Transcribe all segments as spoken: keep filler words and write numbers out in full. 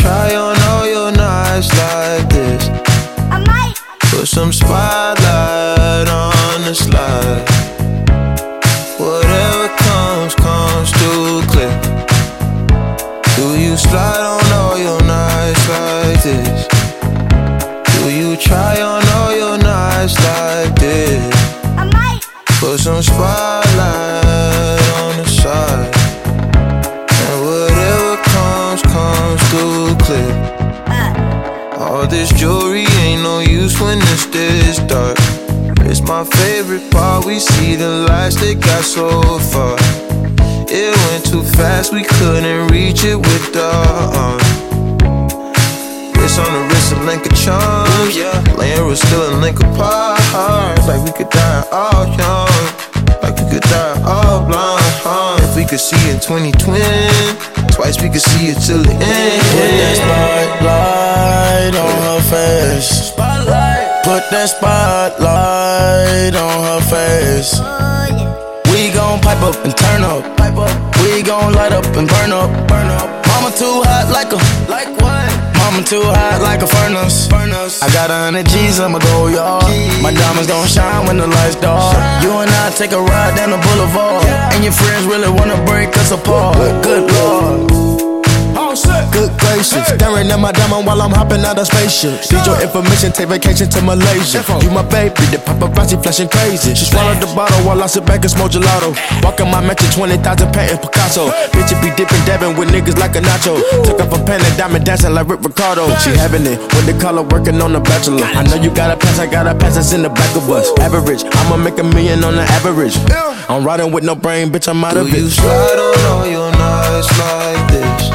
try on all your nights like this? I might put some spotlight on the slide. Whatever comes, comes too clear. Do you slide on all your nights like this? Do you try on all your nights like this? I might put some spotlight on the side. And whatever comes, comes too clear. uh. All this jewelry ain't no use when it's this dark. It's my favorite part, we see the lights that got so far. It went too fast, we couldn't reach it with the arm. Wrist on the wrist, a link of charms, yeah. Laying was still a link apart. Like we could die all young, like we could die all blind, huh? If we could see in twenty twenty, twice we could see it till the end. Put that spotlight on her face. Put that spotlight on her face. Oh, yeah. We gon' pipe up and turn up. We gon' light up and burn up. Mama too hot like a like what? Mama too hot like a furnace. I got a hundred G's, I'ma go yard. My diamonds gon' shine when the lights dark. You and I take a ride down the boulevard, and your friends really wanna break us apart. Good Lord. Good gracious, staring at my diamond while I'm hopping out of spaceship. Need your information, take vacation to Malaysia. You my baby, the paparazzi flashing crazy. She swallowed the bottle while I sit back and smoke gelato. Walking my mansion, twenty thousand painting Picasso. Bitch, it be dipping, dabbing with niggas like a nacho. Took off a pen and diamond dancing like Rick Ricardo. She having it with the color working on the bachelor. I know you got a pass, I got a pass that's in the back of us. Average, I'ma make a million on the average. I'm riding with no brain, bitch, I'm out of it. Do you slide on all your nights like this?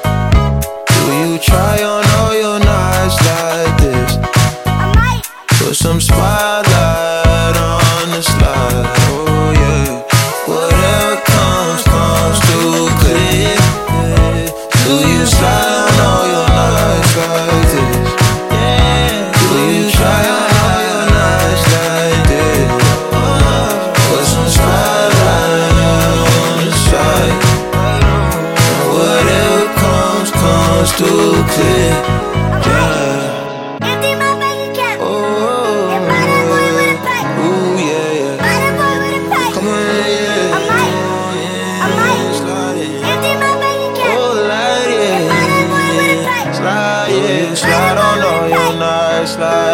Do you try on all your nights like this? I might put some spotlight on the slide. Oh yeah. Whatever comes, comes too clear. Do you slide on all your nights like this? Do you try on all your nights like this? Put some spotlight on the side. Whatever comes, comes too clear. Yeah. empty my bank account. Oh, And buy that boy with a pipe. ooh, yeah, yeah. Buy that boy with a pipe. Come on, yeah. I might I might Slide it. empty my bank account. Oh, light And buy it. that boy with a pipe. Slide, yeah. Slide on all your nights, slide.